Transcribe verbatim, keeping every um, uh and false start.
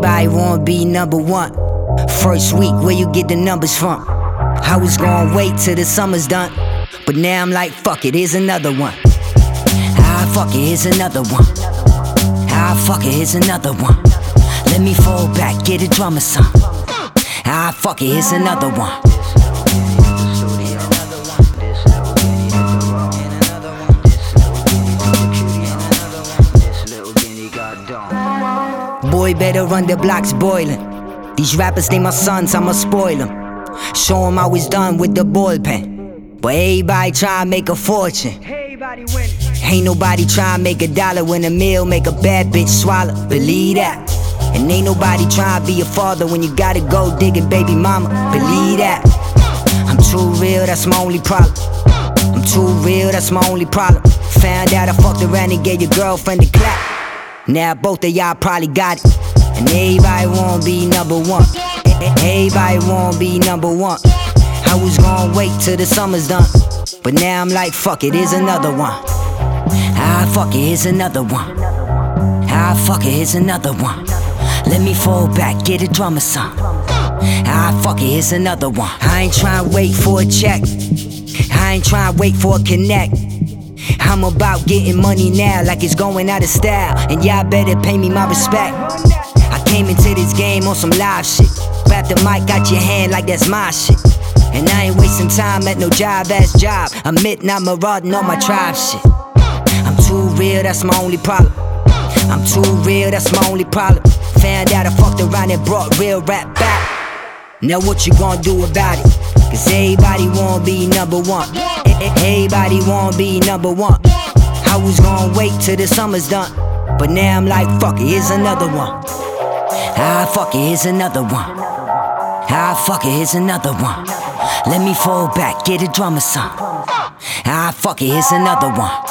Everybody wanna be number one. First week, where you get the numbers from? I was gonna wait till the summer's done, but now I'm like, fuck it, here's another one. Ah, fuck it, here's another one. Ah, fuck it, here's another one. Let me fall back, get a drummer song. Ah, fuck it, here's another one. Boy, better run, the block's boiling. These rappers, they my sons, I'ma spoil them. Show them how it's done with the ball pen. But everybody try to make a fortune. Ain't nobody try to make a dollar when a meal make a bad bitch swallow. Believe that. And ain't nobody try to be a father when you gotta go digging baby mama. Believe that. I'm too real, that's my only problem. I'm too real, that's my only problem. Found out I fucked around and gave your girlfriend a clap. Now both of y'all probably got it. And everybody wanna be number one. Everybody wanna be number one. I was gonna wait till the summer's done, but now I'm like, fuck it, here's another one. Ah, fuck it, here's another one. Ah, fuck it, here's another one. Let me fall back, get a drummer song. Ah, fuck it, here's another one. I ain't tryna wait for a check. I ain't tryna wait for a connect. I'm about getting money now like it's going out of style, and y'all better pay me my respect. I came into this game on some live shit. Grab the mic, got your hand like that's my shit. And I ain't wasting time at no job-ass job. I'm midnight marauding on my tribe shit. I'm too real, that's my only problem. I'm too real, that's my only problem. Found out I fucked around and brought real rap back. Now what you gonna do about it? Cause everybody wanna be number one. Everybody wanna be number one. I was gonna wait till the summer's done, but now I'm like, fuck it, here's another one. Ah, fuck it, here's another one. Ah, fuck it, here's another one. Let me fall back, get a drummer song. Ah, fuck it, here's another one.